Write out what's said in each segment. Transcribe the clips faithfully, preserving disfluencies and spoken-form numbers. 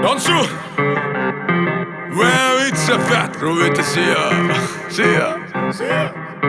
Dansu Wow, it's a fat Rovete sia Sia Sia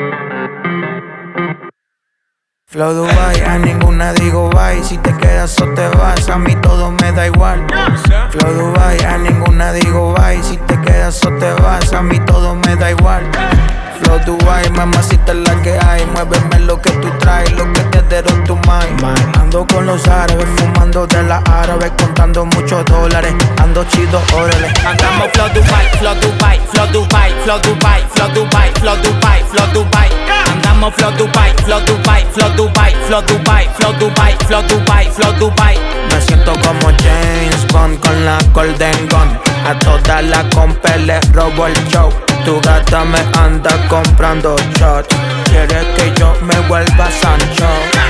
Flow Dubai, a ninguna digo bye. Si te quedas o te vas, a mí todo me da igual. Flow Dubai, a ninguna digo bye. Si te quedas o te vas, a mí todo me da igual. Flow Dubai, mamacita es la que hay. Muéveme lo que tú traes, lo que te dero tu mind. Ando con los árabes, fumando de la árabe, contando muchos dólares. Ando chido, órale. Andamos Flow Dubai, Flow Dubai, Flow Dubai, Flow Dubai, Flow Dubai, Flow Dubai, Flow Dubai. Andamos Flow Dubai, Flow Dubai, Flow Dubai, Flow Dubai, Flow Dubai, Flow Dubai, Flow Dubai. Me siento como James Bond con la Golden Gun. A toda la compa le robo el show. Tu gata me anda comprando shot. Quiere que yo me vuelva Sancho.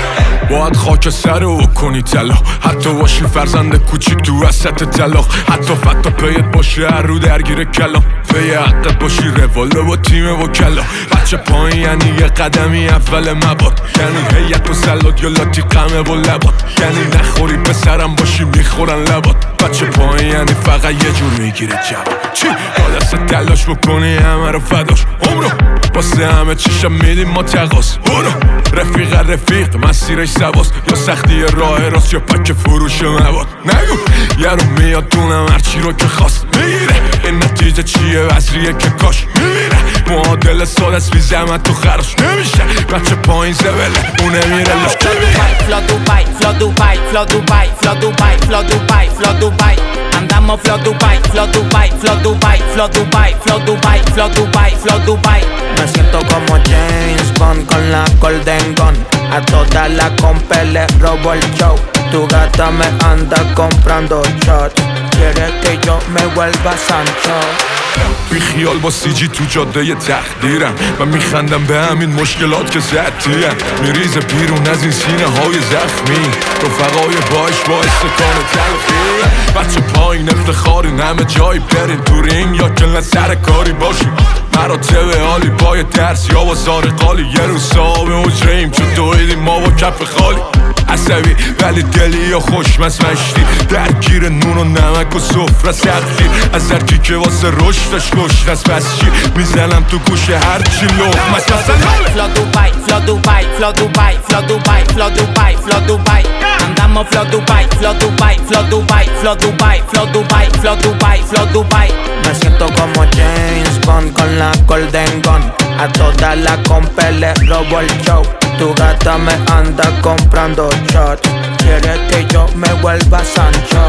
باید خاک سر رو کنی طلا حتی باشی فرزند کوچیک تو وسط طلاق حتی فتا پیت باشه هر رو درگیر کلام پی حقت باشی رواله با تیم و کلا بچه پایین یعنی یه قدمی اول مباد یعنی هیت و سلات یا لاتی قمه و لباد یعنی نخوری پسرم باشی میخورن لباد بچه پایین یعنی فقط یه جور میگیره جواب چی؟ یا دست تلاش بکنی همه رو فداش عمرو واسه همه چیشم میدیم ما تقاس برو رفیق رفیق مسیرش سواست یا سختی راه راست یا پک فروش مواد نگو یه رو میاد دونم هرچی رو که خواست میگیره این نتیجه چیه وزریه که کاش میمیره معادل ساده است بی زحمت تو خرش نمیشه بچه پایین زبله اونه میره لاش Flow Dubai, Flow Dubai, Flow Dubai, Flow Dubai, Flow Dubai, Flow Dubai. Andamos Flow Dubai, Flow Dubai, Flow Dubai, Flow Dubai, Flow Dubai, Flow Dubai, Flow Dubai. Me siento como James Bond con la Golden Gun. A toda la compa le robo el show. Tu gata me anda comprando shot. Quiere que yo me vuelva Sancho. بی خیال با سیجی تو جاده یه تقدیرم و میخندم به همین مشکلات که زدیم میریزه بیرون از این سینه های زخمی رفقای باش با استکان تلخی بچه پایین افتخارین همه جایی برین تو رینگ یا کلن سر کاری باشیم مراتب حالی با یه درس یا با زارقالی یه روز صاحب حجرهیم چون دویدیم ما با کف خالی عصبی ولی دلی یا خوشمست مشتی درگیر نون و نمک و سفره سختی از هرکی که واسه رشدش گشت از بس چی میزنم تو گوش هرچی لغم است مثلا Flow Dubai, Flow Dubai, Flow Dubai, Flow Dubai, Flow Dubai, Flow Dubai. Andamos Flow Dubai, Flow Dubai, Flow Dubai, Flow Dubai, Flow Dubai, Flow Dubai, Flow Dubai. Me siento como James Bond con la Golden Gun. A toda la compa le robo el show. Tu gata me anda comprando shot. Quiere que yo me vuelva Sancho.